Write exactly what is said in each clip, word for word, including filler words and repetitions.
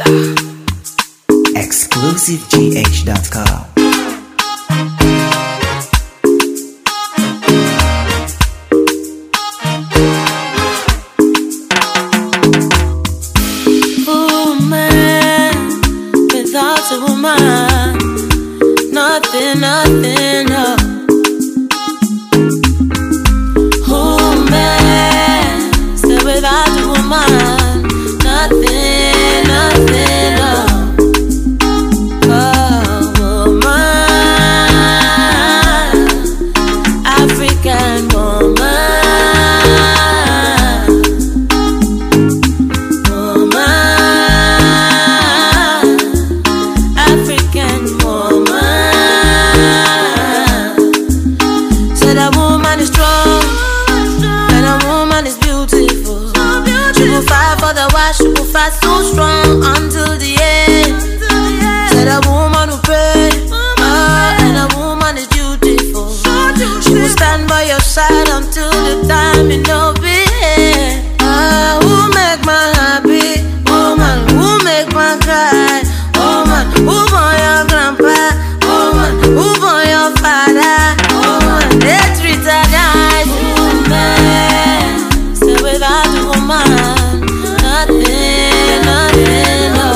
exclusive g h dot com. Without a woman, nothing, nothing, no. Woman, so without a woman, nothing, nothing, no. Oh, woman, African woman. She will fight so strong until the end. Said a woman who pray, oh, and a woman is beautiful. She will stand by your side until the time you know be here. Ah, who make my happy? Woman, who make my cry? Woman, who born your grandpa? Woman, who born your father? Woman, they treat her nice. Woman, so without a woman, nothing, nothing, no.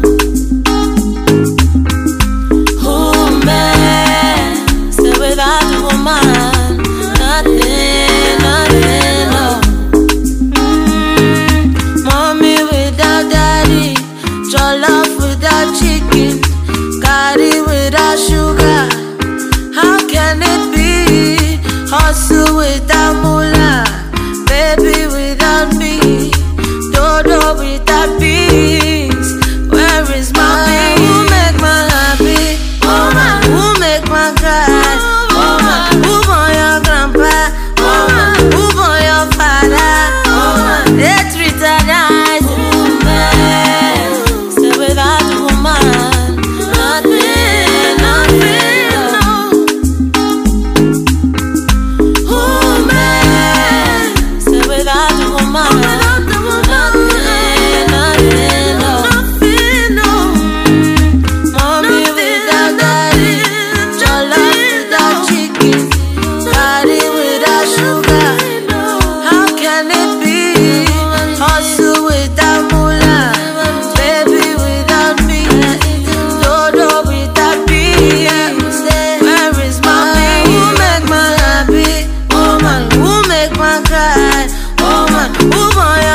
Woman, so without a woman, nothing, nothing, no. Mm, mommy without daddy, jollof without chicken, curry without sugar. How can it be? Hustle without moolah, baby without me. Dodo without peace. Where is my peace? Who make my happy? Woman, who make my cry? Woman, who born your grandpa? Woman, who born your father? Woman, they treat her nice. Woman, so without a woman, nothing, nothing, no. Woman, so without a woman, woman, who make my cry? Woman, who born